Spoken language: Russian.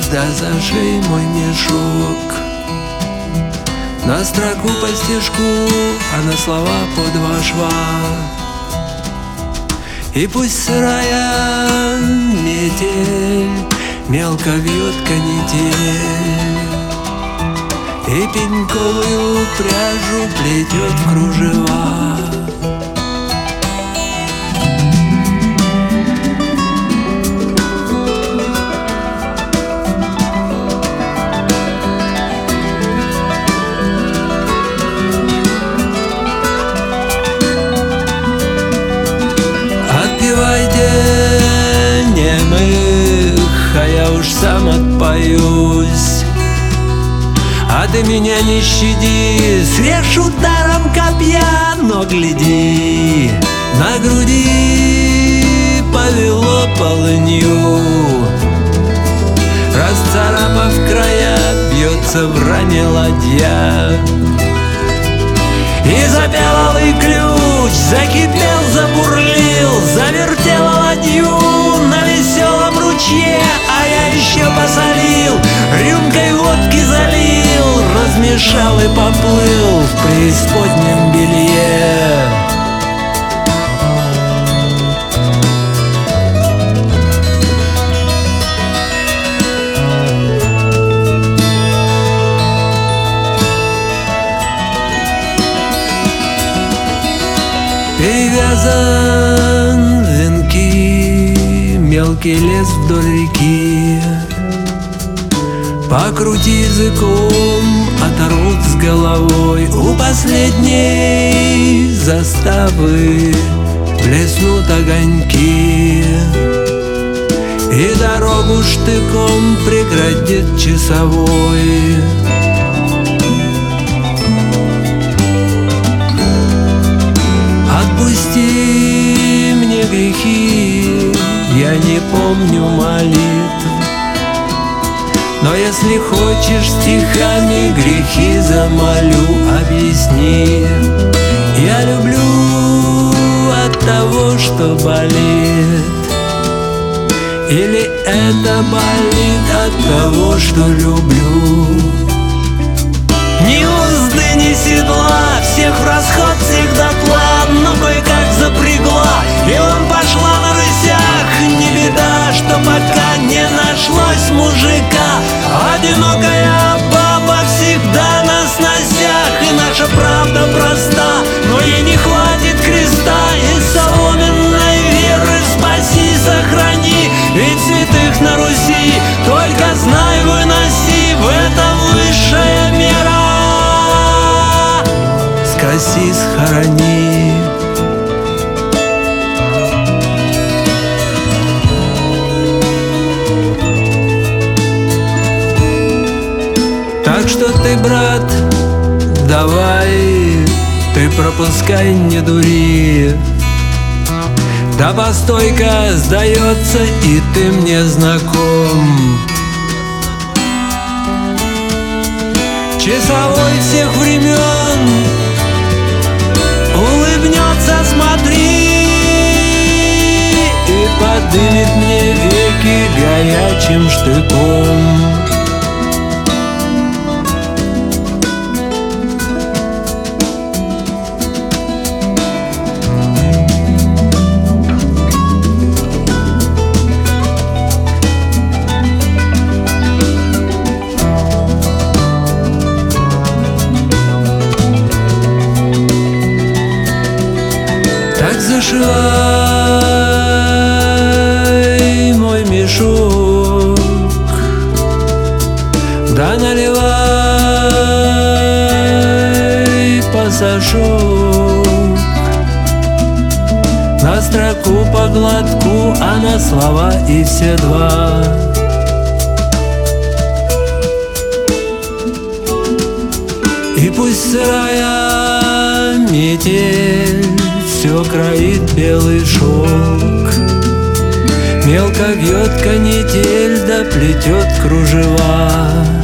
да зашей мой мешок. На строку по стежку, а на слова по два шва. И пусть сырая метель мелко вьет канитель, и пеньковую пряжу плетет в кружева. Отпевайте немых, а я уж сам отпоюсь. А ты меня не щади, срежь ударом копья, но гляди, на груди повело полынью. Расцарапав края, бьется в ране ладья. И запел алый ключ, закипел, забурлил, завертела ладью на веселом ручье. А я еще посолил, рюмкой водки залил, размешал и поплыл в преисподнем белье. Перевязан венки, мелкий лес вдоль реки. Покрути языком, оторвут с головой. У последней заставы блеснут огоньки, и дорогу штыком преградит часовой. Отпусти мне грехи, я не помню молитв, но если хочешь, стихами грехи замолю. Объясни, я люблю от того, что болит, или это болит от того, что люблю. Ни узды, ни седла, всех в расход, всех дотла, но кое-как запрягла, и он пошла на рысях. Не беда, что пока не нашлось мужика. Одинокая баба всегда на сносях, и наша правда проста, но ей не хватит креста. И соломенной веры спаси, сохрани, ведь святых на Руси только знай выноси. В этом высшая мера, скоси, схорони. Так что ты, брат, давай, ты пропускай, не дури. Да постойка, сдается, и ты мне знаком. Часовой всех времен улыбнется, смотри, и подымет мне веки горячим штыком. Зашивай мой мешок, да наливай пасашок. На строку по глотку, а на слова и все два. И пусть сырая метель все кроит белый шелк, мелко вьет канитель, да плетет кружева.